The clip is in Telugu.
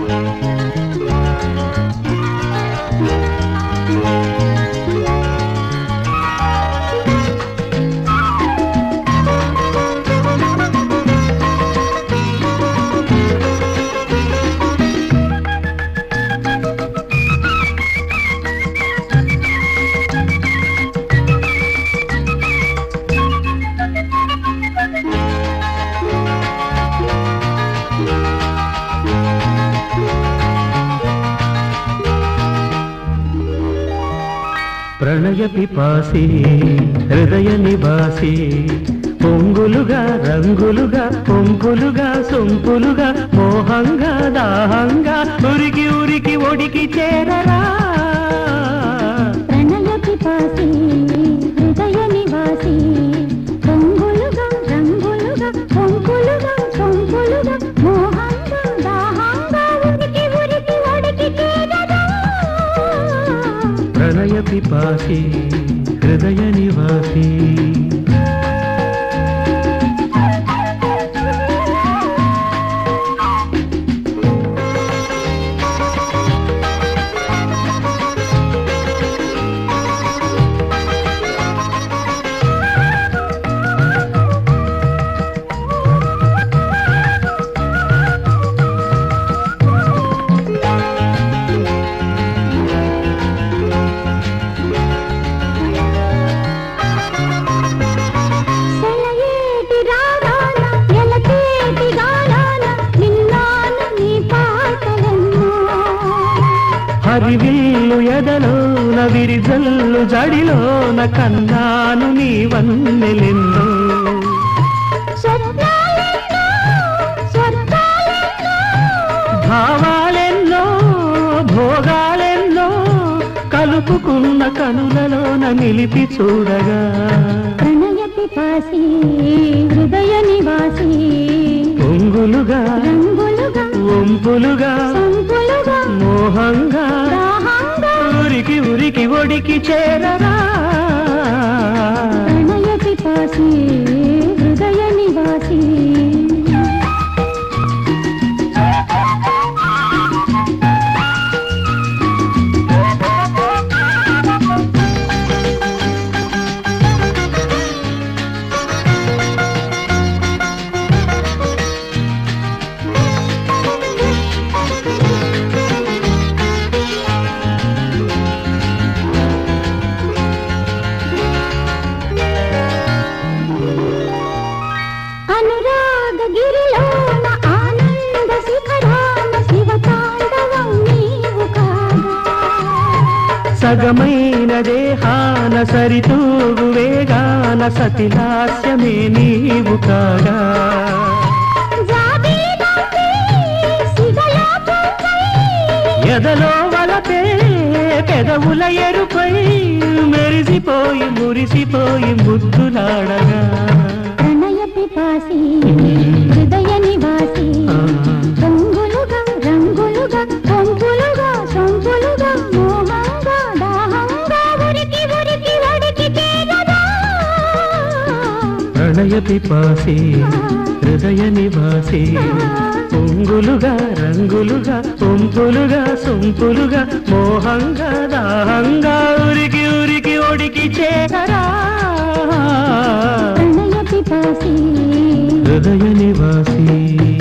ప్రణయ పిపాసి హృదయ నివాసి పొంగులుగా రంగులుగా పొంపులుగా సొంపులుగా మోహంగా దాహంగా ఉరికి ఉరికి ఒడికి చేరరా ప్రణయ పిపాసి హృదయ నివాసి పొంగులుగా రంగులుగా పొంపులుగా సొంపులుగా మోహంగా దాహంగా ఉరికి ఉరికి ఒడికి చేరరా ప్రణయ పిపాసి హృదయ నివాసి హరివిల్లు ఎదలోన విరిజల్లు జడిలోన కన్నాను నీ వన్నెలెన్నో భావాలెన్నో భోగాలెన్నో కలుపుకున్న కనులలోన నిలిపి చూడగా ప్రణయ పిపాసి హృదయ నివాసి పొంగులుగా రంగులుగా ఒంపులుగా సొంపులుగా మోహంగా దాహంగా ఉరికి ఉరికి ఒడికి చేరరా ప్రణయ పిపాసి హృదయ నివాసి సగమైన దేహాన సరితూగు వేగాన సతిలాస్యమే నీవు కాగా ఎదలో వలపే పెదవుల ఎరుపై మెరిసిపోయి మురిసిపోయి ముద్దులాడగా ప్రణయ పిపాసి హృదయ నివాసి పొంగులుగా రంగులుగా పొంపులుగా సొంపులుగా మోహంగా దాహంగా ఉరికి ఉరికి ఒడికి చేరరా ప్రణయ పిపాసి హృదయ నివాసి పొంగులుగా రంగులుగా పొంపులుగా సొంపులుగా మోహంగా దాహంగా ఉరికి ఉరికి ఒడికి చేరరా ప్రణయ పిపాసి హృదయ నివాసి